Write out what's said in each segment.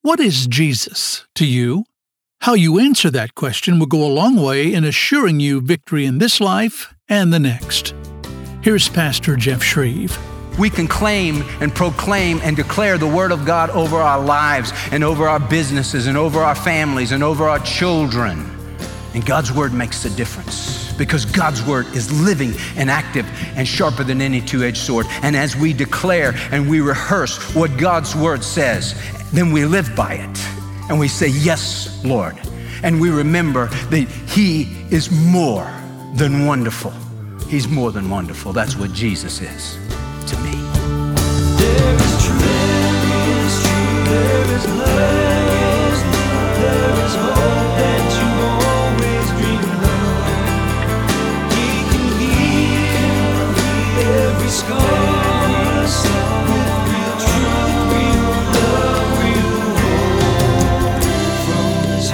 What is Jesus to you? How you answer that question will go a long way in assuring you victory in this life and the next. Here's Pastor Jeff Shreve. We can claim and proclaim and declare the Word of God over our lives and over our businesses and over our families and over our children. And God's Word makes a difference because God's Word is living and active and sharper than any two-edged sword. And as we declare and we rehearse what God's Word says, then we live by it. And we say, yes, Lord. And we remember that He is more than wonderful. He's more than wonderful. That's what Jesus is to me. There is truth, there is truth, there is love, there is hope that you always dreamed of. He can heal every scar, with real truth, real love, real hope from His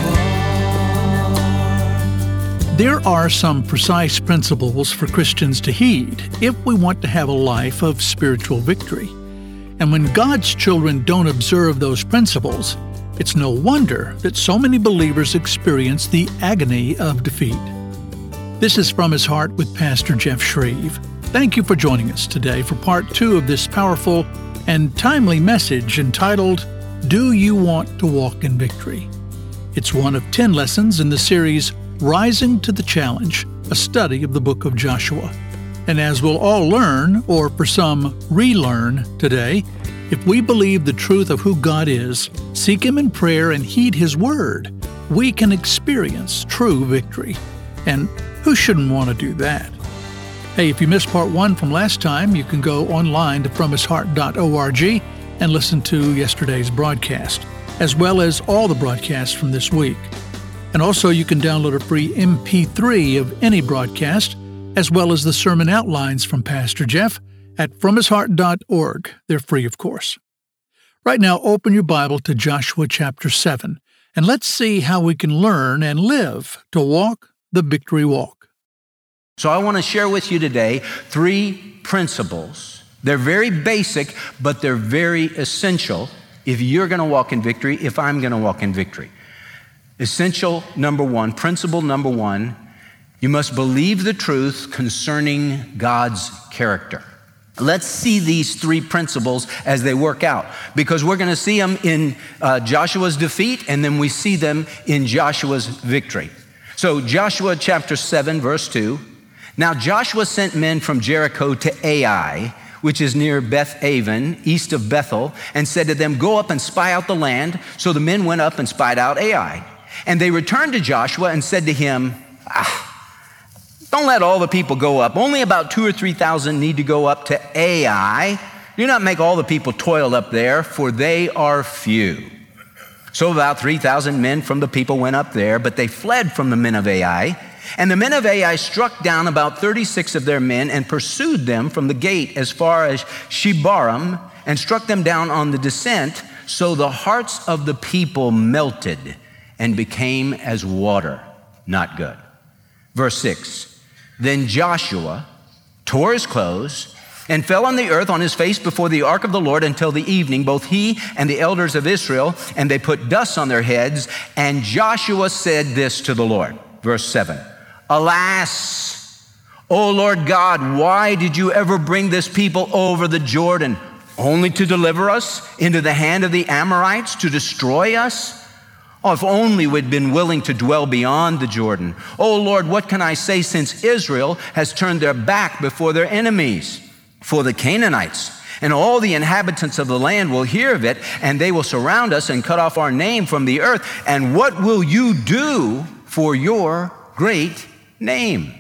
heart. There are some precise principles for Christians to heed if we want to have a life of spiritual victory. And when God's children don't observe those principles, it's no wonder that so many believers experience the agony of defeat. This is From His Heart with Pastor Jeff Shreve. Thank you for joining us today for part 2 of this powerful and timely message entitled, Do You Want to Walk in Victory? It's one of 10 lessons in the series Rising to the Challenge, a study of the book of Joshua. And as we'll all learn, or for some relearn today, if we believe the truth of who God is, seek Him in prayer, and heed His word, we can experience true victory. And who shouldn't want to do that? Hey, if you missed part 1 from last time, you can go online to FromHisHeart.org and listen to yesterday's broadcast, as well as all the broadcasts from this week. And also you can download a free MP3 of any broadcast, as well as the sermon outlines from Pastor Jeff at FromHisHeart.org. They're free, of course. Right now, open your Bible to Joshua chapter 7, and let's see how we can learn and live to walk the victory walk. So I want to share with you today 3 principles. They're very basic, but they're very essential if you're going to walk in victory, if I'm going to walk in victory. Essential number 1, principle number 1, you must believe the truth concerning God's character. Let's see these 3 principles as they work out, because we're going to see them in Joshua's defeat, and then we see them in Joshua's victory. So Joshua chapter 7, verse 2, Now Joshua sent men from Jericho to Ai, which is near Beth-aven, east of Bethel, and said to them, Go up and spy out the land. So the men went up and spied out Ai. And they returned to Joshua and said to him, Don't let all the people go up. Only about 2,000 or 3,000 need to go up to Ai. Do not make all the people toil up there, for they are few. So about 3,000 men from the people went up there, but they fled from the men of Ai. And the men of Ai struck down about 36 of their men and pursued them from the gate as far as Shebarim and struck them down on the descent. So the hearts of the people melted and became as water. Not good. Verse 6, Then Joshua tore his clothes and fell on the earth on his face before the ark of the Lord until the evening, both he and the elders of Israel, and they put dust on their heads. And Joshua said this to the Lord. Verse 7, Alas, O Lord God, why did you ever bring this people over the Jordan, only to deliver us into the hand of the Amorites, to destroy us? Oh, if only we'd been willing to dwell beyond the Jordan. Oh Lord, what can I say, since Israel has turned their back before their enemies? For the Canaanites and all the inhabitants of the land will hear of it, and they will surround us and cut off our name from the earth. And what will you do for your great name?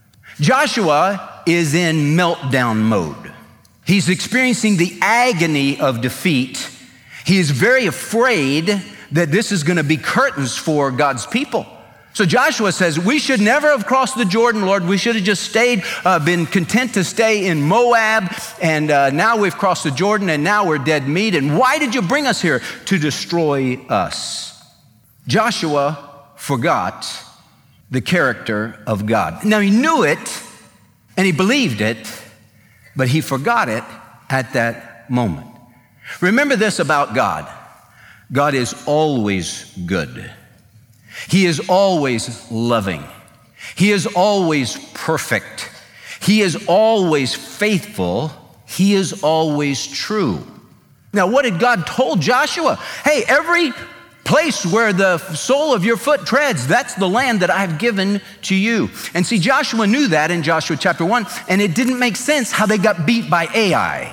Joshua is in meltdown mode. He's experiencing the agony of defeat. He is very afraid that this is going to be curtains for God's people. So Joshua says, we should never have crossed the Jordan, Lord. We should have just been content to stay in Moab. And now we've crossed the Jordan, and now we're dead meat. And why did you bring us here? To destroy us. Joshua forgot the character of God. Now he knew it, and he believed it, but he forgot it at that moment. Remember this about God. God is always good. He is always loving. He is always perfect. He is always faithful. He is always true. Now, what did God told Joshua? Hey, every place where the sole of your foot treads, that's the land that I've given to you. And see, Joshua knew that in Joshua chapter 1, and it didn't make sense how they got beat by Ai.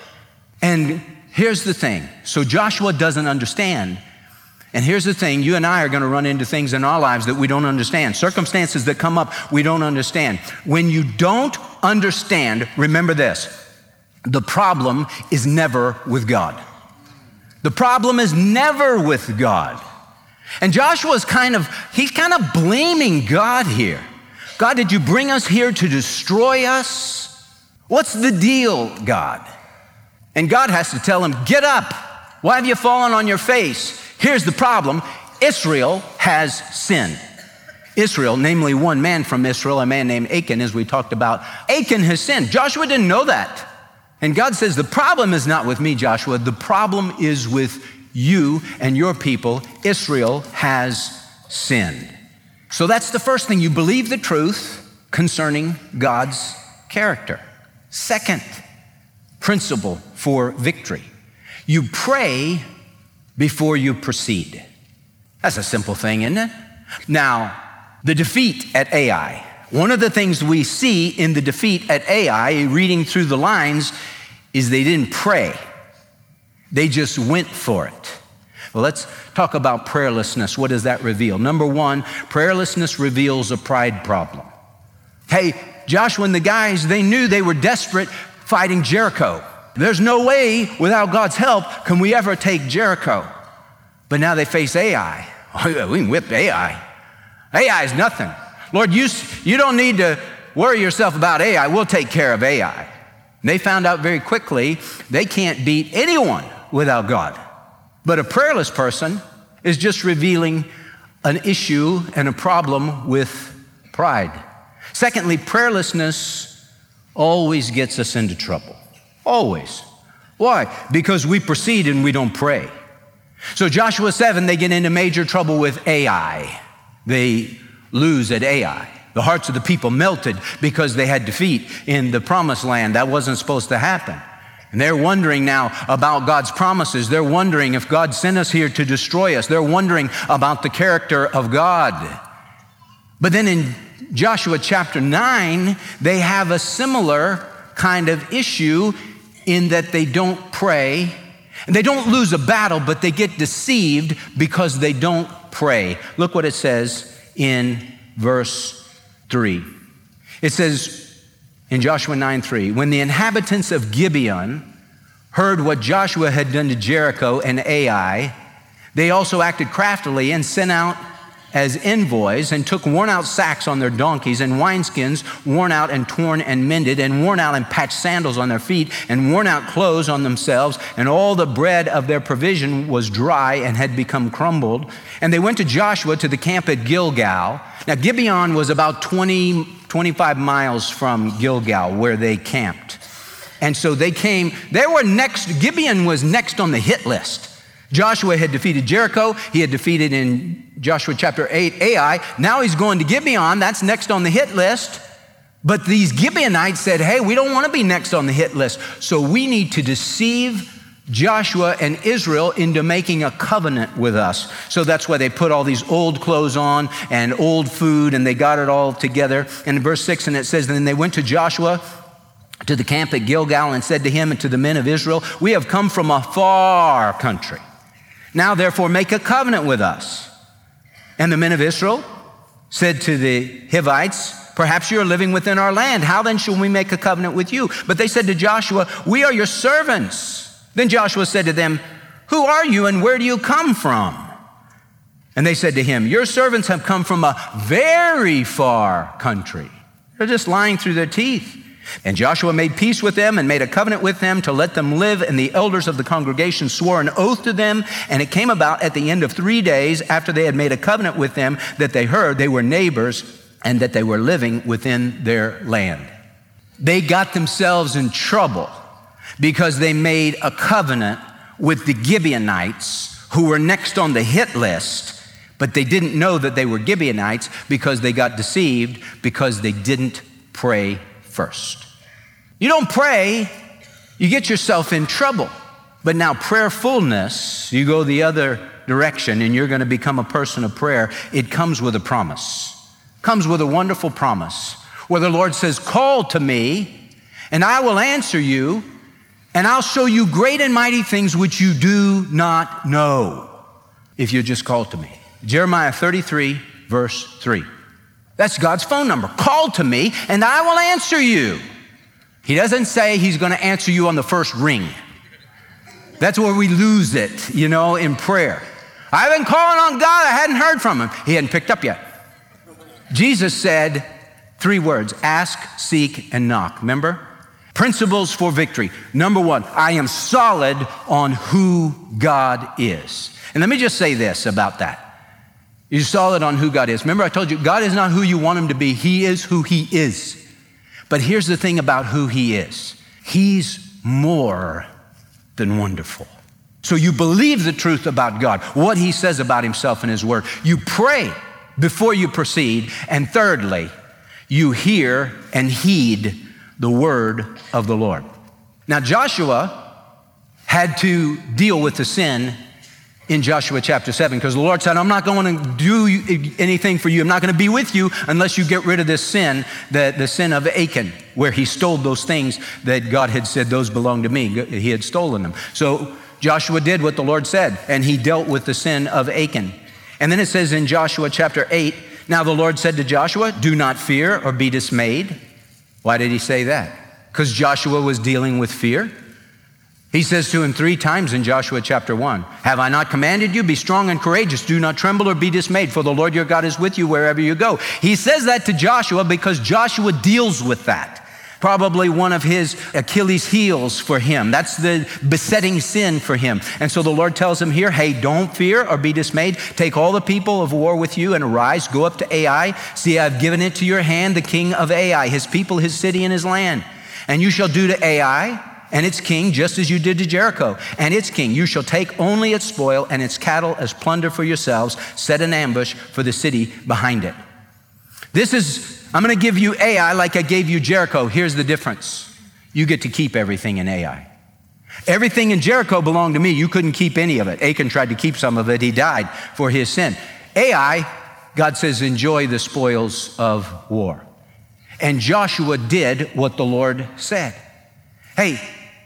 And here's the thing. So Joshua doesn't understand. And here's the thing. You and I are going to run into things in our lives that we don't understand. Circumstances that come up we don't understand. When you don't understand, remember this. The problem is never with God. The problem is never with God. And Joshua's kind of blaming God here. God, did you bring us here to destroy us? What's the deal, God? And God has to tell him, get up. Why have you fallen on your face? Here's the problem. Israel has sinned. Israel, namely one man from Israel, a man named Achan, as we talked about. Achan has sinned. Joshua didn't know that. And God says, the problem is not with me, Joshua. The problem is with you and your people. Israel has sinned. So that's the first thing. You believe the truth concerning God's character. Second principle for victory. You pray before you proceed. That's a simple thing, isn't it? Now, the defeat at Ai. One of the things we see in the defeat at Ai, reading through the lines, is they didn't pray. They just went for it. Well, let's talk about prayerlessness. What does that reveal? Number one, prayerlessness reveals a pride problem. Hey, Joshua and the guys, they knew they were desperate fighting Jericho. There's no way without God's help can we ever take Jericho. But now they face Ai. We can whip Ai. Ai is nothing. Lord, you don't need to worry yourself about Ai. We'll take care of Ai. And they found out very quickly they can't beat anyone without God. But a prayerless person is just revealing an issue and a problem with pride. Secondly, prayerlessness always gets us into trouble. Always. Why? Because we proceed and we don't pray. So Joshua 7, they get into major trouble with Ai. They lose at Ai. The hearts of the people melted because they had defeat in the promised land. That wasn't supposed to happen. And they're wondering now about God's promises. They're wondering if God sent us here to destroy us. They're wondering about the character of God. But then in Joshua chapter 9, they have a similar kind of issue in that they don't pray. And they don't lose a battle, but they get deceived because they don't pray. Look what it says in verse 3. It says in Joshua 9:3, when the inhabitants of Gibeon heard what Joshua had done to Jericho and Ai, they also acted craftily and sent out as envoys and took worn out sacks on their donkeys and wineskins worn out and torn and mended and worn out and patched sandals on their feet and worn out clothes on themselves, and all the bread of their provision was dry and had become crumbled. And they went to Joshua to the camp at Gilgal. Now Gibeon was about 25 miles from Gilgal where they camped. And so they came, Gibeon was next on the hit list. Joshua had defeated Jericho. He had defeated in Joshua chapter 8 Ai. Now he's going to Gibeon. That's next on the hit list. But these Gibeonites said, hey, we don't want to be next on the hit list. So we need to deceive Joshua and Israel into making a covenant with us. So that's why they put all these old clothes on and old food, and they got it all together. And in verse 6, and it says, then they went to Joshua to the camp at Gilgal and said to him and to the men of Israel, we have come from a far country. Now, therefore, make a covenant with us. And the men of Israel said to the Hivites, perhaps you are living within our land. How then shall we make a covenant with you? But they said to Joshua, we are your servants. Then Joshua said to them, who are you and where do you come from? And they said to him, your servants have come from a very far country. They're just lying through their teeth. And Joshua made peace with them and made a covenant with them to let them live. And the elders of the congregation swore an oath to them. And it came about at the end of 3 days after they had made a covenant with them that they heard they were neighbors and that they were living within their land. They got themselves in trouble because they made a covenant with the Gibeonites who were next on the hit list, but they didn't know that they were Gibeonites because they got deceived because they didn't pray first. You don't pray, you get yourself in trouble. But now prayerfulness, you go the other direction and you're going to become a person of prayer. It comes with a promise. Comes with a wonderful promise where the Lord says, call to me and I will answer you and I'll show you great and mighty things which you do not know if you just call to me. Jeremiah 33, verse 3. That's God's phone number. Call to me and I will answer you. He doesn't say he's going to answer you on the first ring. That's where we lose it, in prayer. I've been calling on God. I hadn't heard from him. He hadn't picked up yet. Jesus said 3 words, ask, seek, and knock. Remember? Principles for victory. Number 1, I am solid on who God is. And let me just say this about that. You're solid on who God is. Remember I told you, God is not who you want him to be. He is who he is. But here's the thing about who he is. He's more than wonderful. So you believe the truth about God, what he says about himself in his word. You pray before you proceed. And thirdly, you hear and heed the word of the Lord. Now Joshua had to deal with the sin in Joshua chapter 7 because the Lord said, I'm not going to do anything for you. I'm not going to be with you unless you get rid of this sin, the sin of Achan, where he stole those things that God had said, those belong to me. He had stolen them. So Joshua did what the Lord said, and he dealt with the sin of Achan. And then it says in Joshua chapter 8, now the Lord said to Joshua, do not fear or be dismayed. Why did he say that? Because Joshua was dealing with fear. He says to him 3 times in Joshua chapter 1, have I not commanded you? Be strong and courageous. Do not tremble or be dismayed, for the Lord your God is with you wherever you go. He says that to Joshua because Joshua deals with that. Probably one of his Achilles heels for him. That's the besetting sin for him. And so the Lord tells him here, hey, don't fear or be dismayed. Take all the people of war with you and arise, go up to Ai. See, I've given it to your hand, the king of Ai, his people, his city, and his land. And you shall do to Ai and its king, just as you did to Jericho and its king. You shall take only its spoil and its cattle as plunder for yourselves. Set an ambush for the city behind it. I'm going to give you Ai like I gave you Jericho. Here's the difference. You get to keep everything in Ai. Everything in Jericho belonged to me. You couldn't keep any of it. Achan tried to keep some of it. He died for his sin. Ai, God says, enjoy the spoils of war. And Joshua did what the Lord said. Hey,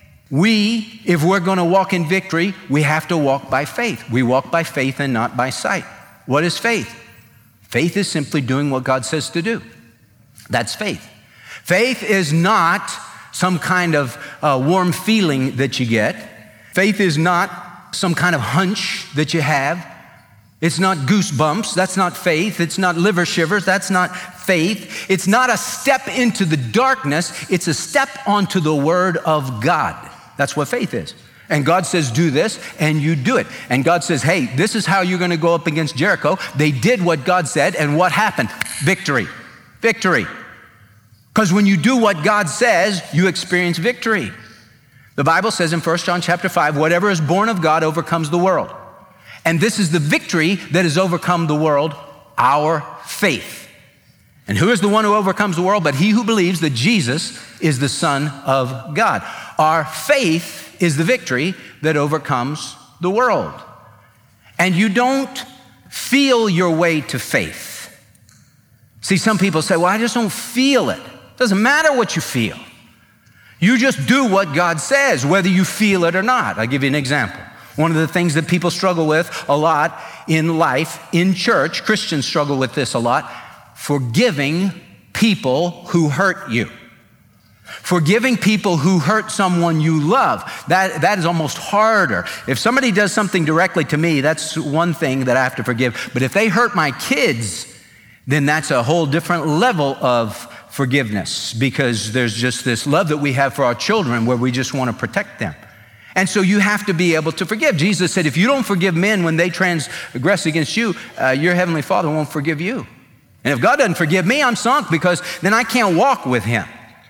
if we're going to walk in victory, we have to walk by faith. We walk by faith and not by sight. What is faith? Faith is simply doing what God says to do. That's faith. Faith is not some kind of warm feeling that you get. Faith is not some kind of hunch that you have. It's not goosebumps. That's not faith. It's not liver shivers. That's not faith. It's not a step into the darkness. It's a step onto the word of God. That's what faith is. And God says, do this, and you do it. And God says, hey, this is how you're going to go up against Jericho. They did what God said, and what happened? Victory. Victory. Because when you do what God says, you experience victory. The Bible says in 1 John chapter 5, whatever is born of God overcomes the world. And this is the victory that has overcome the world, our faith. And who is the one who overcomes the world? But he who believes that Jesus is the Son of God. Our faith is the victory that overcomes the world. And you don't feel your way to faith. See, some people say, well, I just don't feel it. It doesn't matter what you feel. You just do what God says, whether you feel it or not. I'll give you an example. One of the things that people struggle with a lot in life, in church, Christians struggle with this a lot, forgiving people who hurt you. Forgiving people who hurt someone you love. That is almost harder. If somebody does something directly to me, that's one thing that I have to forgive. But if they hurt my kids, then that's a whole different level of forgiveness, because there's just this love that we have for our children where we just want to protect them. And so you have to be able to forgive. Jesus said, if you don't forgive men when they transgress against you, your heavenly Father won't forgive you. And if God doesn't forgive me, I'm sunk, because then I can't walk with him.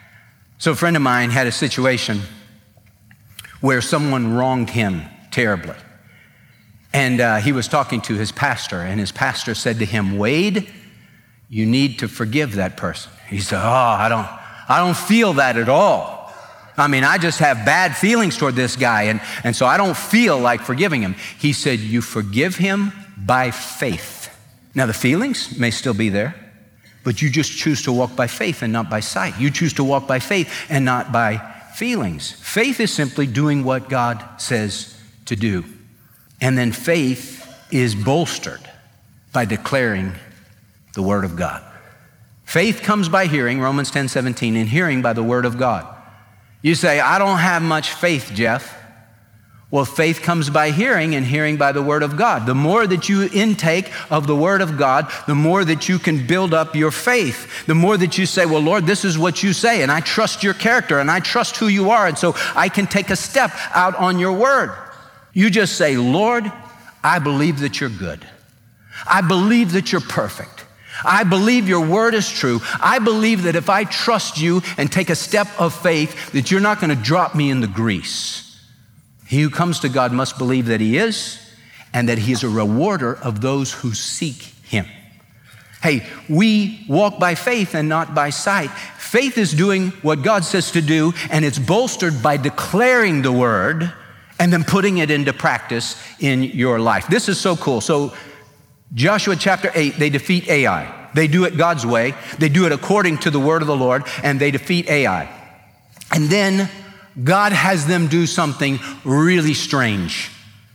So a friend of mine had a situation where someone wronged him terribly. And he was talking to his pastor, and his pastor said to him, Wade, you need to forgive that person. He said, I don't feel that at all. I mean, I just have bad feelings toward this guy, and so I don't feel like forgiving him. He said, you forgive him by faith. Now, the feelings may still be there, but you just choose to walk by faith and not by sight. You choose to walk by faith and not by feelings. Faith is simply doing what God says to do. And then faith is bolstered by declaring the word of God. Faith comes by hearing, Romans 10:17, and hearing by the word of God. You say, I don't have much faith, Jeff. Well, faith comes by hearing, and hearing by the word of God. The more that you intake of the word of God, the more that you can build up your faith. The more that you say, well, Lord, this is what you say, and I trust your character, and I trust who you are, and so I can take a step out on your word. You just say, Lord, I believe that you're good. I believe that you're perfect. I believe your word is true. I believe that if I trust you and take a step of faith, that you're not going to drop me in the grease. He who comes to God must believe that he is, and that he is a rewarder of those who seek him. Hey, we walk by faith and not by sight. Faith is doing what God says to do, and it's bolstered by declaring the word and then putting it into practice in your life. This is so cool. So Joshua chapter 8, they defeat Ai. They do it God's way. They do it according to the word of the Lord, and they defeat Ai. And then God has them do something really strange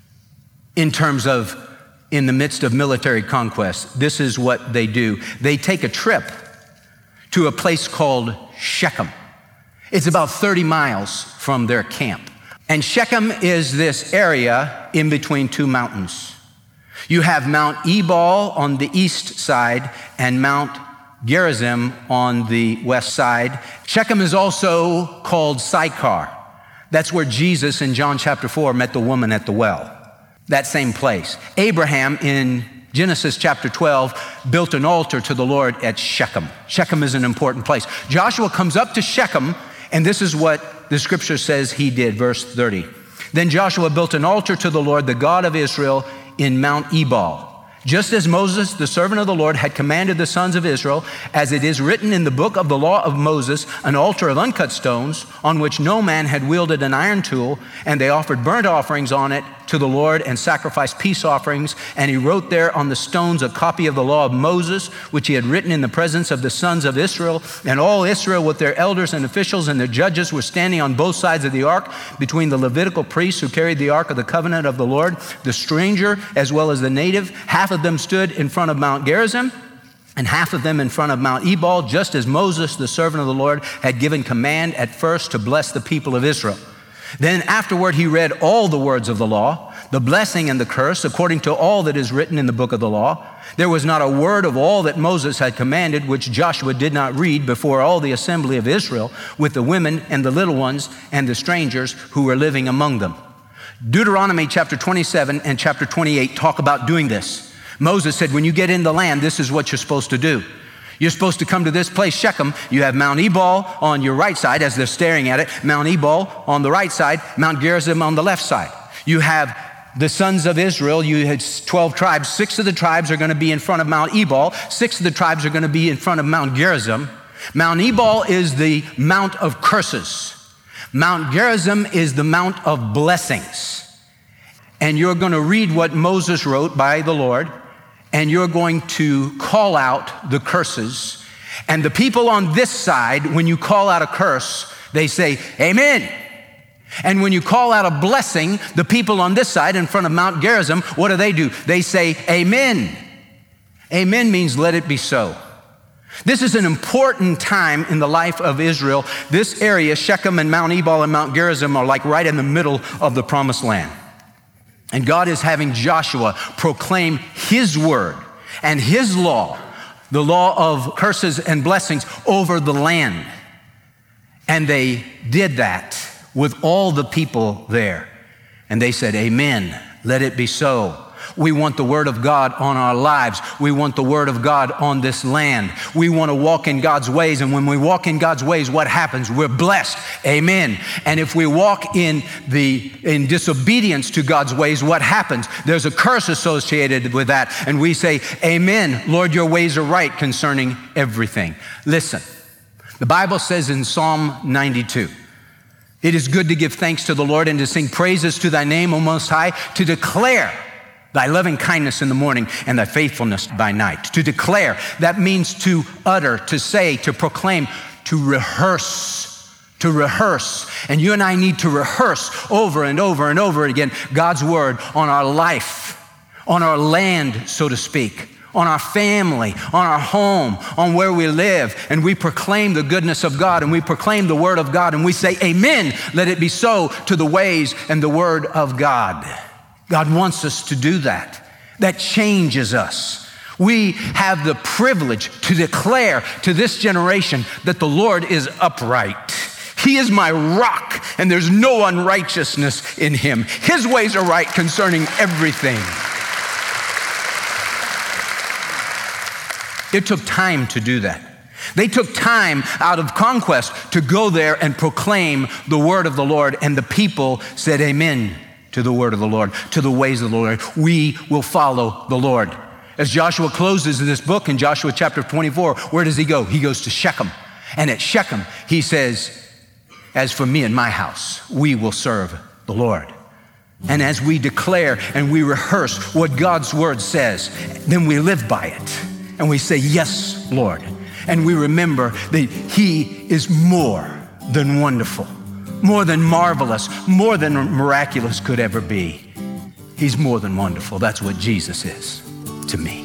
in terms of, in the midst of military conquest. This is what they do. They take a trip to a place called Shechem. It's about 30 miles from their camp. And Shechem is this area in between two mountains. You have Mount Ebal on the east side and Mount Gerizim on the west side. Shechem is also called Sychar. That's where Jesus in John chapter 4 met the woman at the well. That same place. Abraham in Genesis chapter 12 built an altar to the Lord at Shechem. Shechem is an important place. Joshua comes up to Shechem, and this is what the scripture says he did, verse 30. Then Joshua built an altar to the Lord, the God of Israel, in Mount Ebal, just as Moses, the servant of the Lord, had commanded the sons of Israel, as it is written in the book of the law of Moses, an altar of uncut stones on which no man had wielded an iron tool, and they offered burnt offerings on it to the Lord and sacrificed peace offerings. And he wrote there on the stones a copy of the law of Moses, which he had written in the presence of the sons of Israel. And all Israel with their elders and officials and their judges were standing on both sides of the ark, between the Levitical priests who carried the ark of the covenant of the Lord, the stranger as well as the native. Half of them stood in front of Mount Gerizim, and half of them in front of Mount Ebal, just as Moses, the servant of the Lord, had given command at first to bless the people of Israel. Then afterward he read all the words of the law, the blessing and the curse, according to all that is written in the book of the law. There was not a word of all that Moses had commanded which Joshua did not read before all the assembly of Israel, with the women and the little ones and the strangers who were living among them. Deuteronomy chapter 27 and chapter 28 talk about doing this. Moses said, when you get in the land, this is what you're supposed to do. You're supposed to come to this place, Shechem. You have Mount Ebal on your right side as they're staring at it, Mount Ebal on the right side, Mount Gerizim on the left side. You have the sons of Israel. You had 12 tribes. 6 of the tribes are going to be in front of Mount Ebal. 6 of the tribes are going to be in front of Mount Gerizim. Mount Ebal is the mount of curses. Mount Gerizim is the mount of blessings. And you're going to read what Moses wrote by the Lord, and you're going to call out the curses. And the people on this side, when you call out a curse, they say, amen. And when you call out a blessing, the people on this side in front of Mount Gerizim, what do? They say, amen. Amen means let it be so. This is an important time in the life of Israel. This area, Shechem and Mount Ebal and Mount Gerizim, are like right in the middle of the promised land. And God is having Joshua proclaim his word and his law, the law of curses and blessings over the land. And they did that with all the people there. And they said, amen, let it be so. We want the Word of God on our lives. We want the Word of God on this land. We want to walk in God's ways, and when we walk in God's ways, what happens? We're blessed. Amen. And if we walk in disobedience to God's ways, what happens? There's a curse associated with that, and we say, Amen, Lord, your ways are right concerning everything. Listen, the Bible says in Psalm 92, it is good to give thanks to the Lord and to sing praises to thy name, O Most High, to declare thy loving kindness in the morning and thy faithfulness by night. To declare, that means to utter, to say, to proclaim, to rehearse. And you and I need to rehearse over and over and over again God's word on our life, on our land, so to speak, on our family, on our home, on where we live. And we proclaim the goodness of God, and we proclaim the word of God, and we say, Amen, let it be so to the ways and the word of God. God wants us to do that. That changes us. We have the privilege to declare to this generation that the Lord is upright. He is my rock, and there's no unrighteousness in him. His ways are right concerning everything. It took time to do that. They took time out of conquest to go there and proclaim the word of the Lord, and the people said amen to the word of the Lord, to the ways of the Lord. We will follow the Lord. As Joshua closes this book in Joshua chapter 24, where does he go? He goes to Shechem. And at Shechem, he says, as for me and my house, we will serve the Lord. And as we declare and we rehearse what God's word says, then we live by it. And we say, yes, Lord. And we remember that he is more than wonderful, more than marvelous, more than miraculous could ever be. He's more than wonderful. That's what Jesus is to me.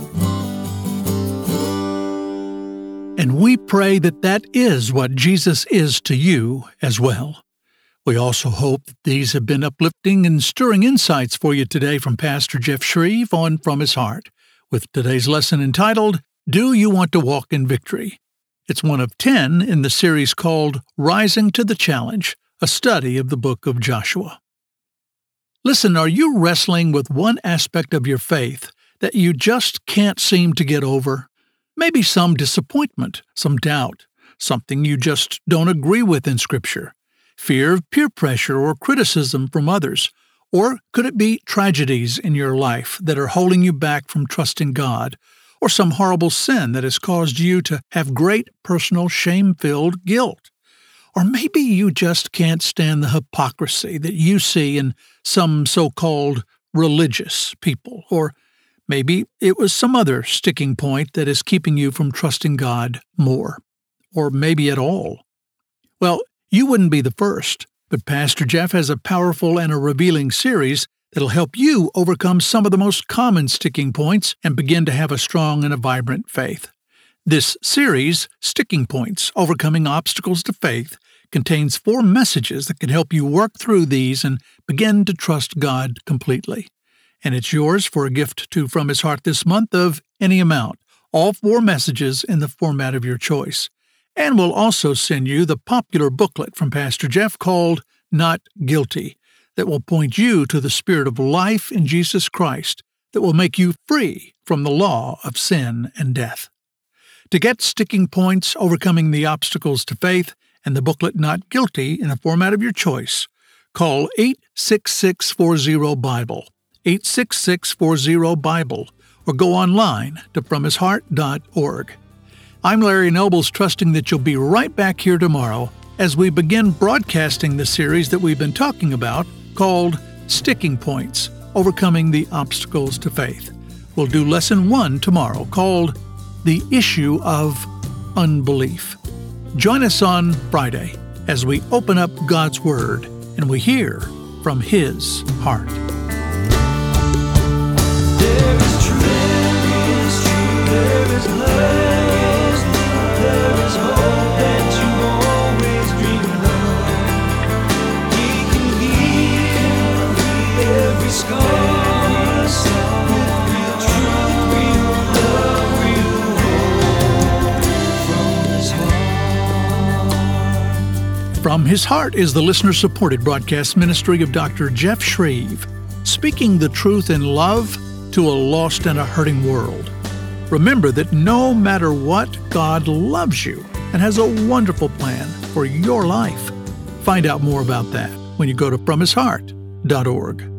And we pray that that is what Jesus is to you as well. We also hope that these have been uplifting and stirring insights for you today from Pastor Jeff Shreve on From His Heart, with today's lesson entitled, Do You Want to Walk in Victory? It's one of 10 in the series called Rising to the Challenge, a study of the book of Joshua. Listen, are you wrestling with one aspect of your faith that you just can't seem to get over? Maybe some disappointment, some doubt, something you just don't agree with in Scripture, fear of peer pressure or criticism from others, or could it be tragedies in your life that are holding you back from trusting God, or some horrible sin that has caused you to have great personal shame-filled guilt? Or maybe you just can't stand the hypocrisy that you see in some so-called religious people, or maybe it was some other sticking point that is keeping you from trusting God more, or maybe at all. Well, you wouldn't be the first, but Pastor Jeff has a powerful and a revealing series that'll help you overcome some of the most common sticking points and begin to have a strong and a vibrant faith. This series, Sticking Points, Overcoming Obstacles to Faith, contains 4 messages that can help you work through these and begin to trust God completely. And it's yours for a gift to From His Heart this month of any amount, all 4 messages in the format of your choice. And we'll also send you the popular booklet from Pastor Jeff called Not Guilty, that will point you to the spirit of life in Jesus Christ that will make you free from the law of sin and death. To get Sticking Points, Overcoming the Obstacles to Faith, and the booklet Not Guilty in the format of your choice, call 86640-BIBLE, 86640-BIBLE, or go online to FromHisHeart.org. I'm Larry Nobles, trusting that you'll be right back here tomorrow as we begin broadcasting the series that we've been talking about called Sticking Points, Overcoming the Obstacles to Faith. We'll do Lesson 1 tomorrow called The Issue of Unbelief. Join us on Friday as we open up God's Word and we hear from His heart. There is truth, there is love, there is hope that you always dreamed of. He can heal every scar, with real truth, real love, real hope from His heart. From His Heart is the listener-supported broadcast ministry of Dr. Jeff Shreve, speaking the truth in love to a lost and a hurting world. Remember that no matter what, God loves you and has a wonderful plan for your life. Find out more about that when you go to FromHisHeart.org.